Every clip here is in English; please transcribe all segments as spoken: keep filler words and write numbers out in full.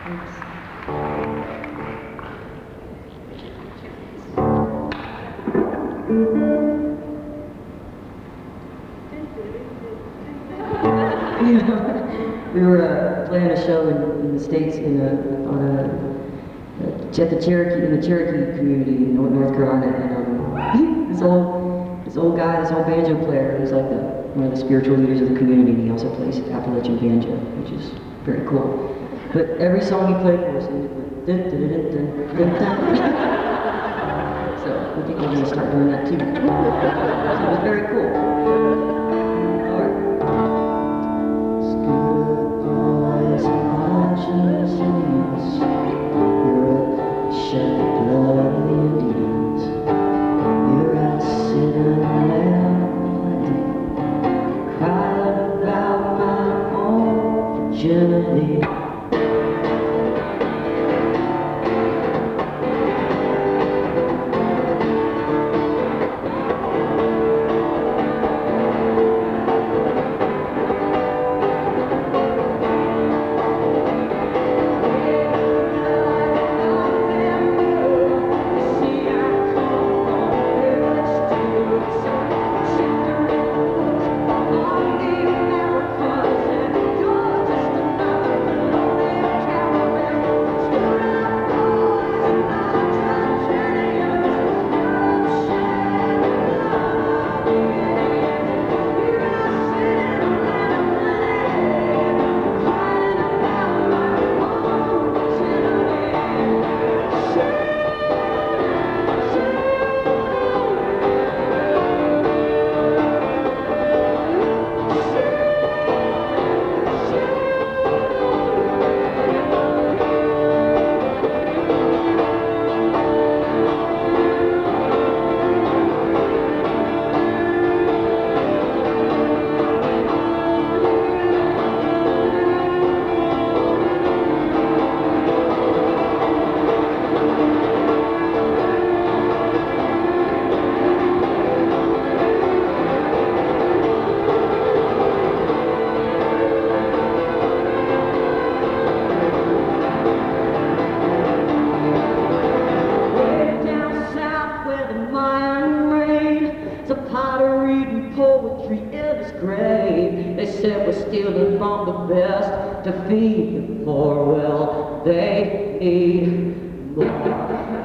We were uh, playing a show in, in the States in a, on a, a at the Cherokee in the Cherokee community in North, North Carolina, and um, this old this old guy, this old banjo player, who's like the, one of the spiritual leaders of the community, and he also plays Appalachian banjo, which is very cool. But every song he played for us ended with dun, dun, dun, dun, dun, dun, dun. So we think we're going to start doing that too. So it was very cool. Journey. They said we're stealing from the best to feed the poor. Well, they need more.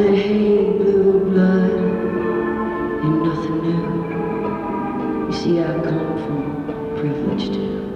said, hey, blue blood, ain't nothing new. You see, I come from privilege too.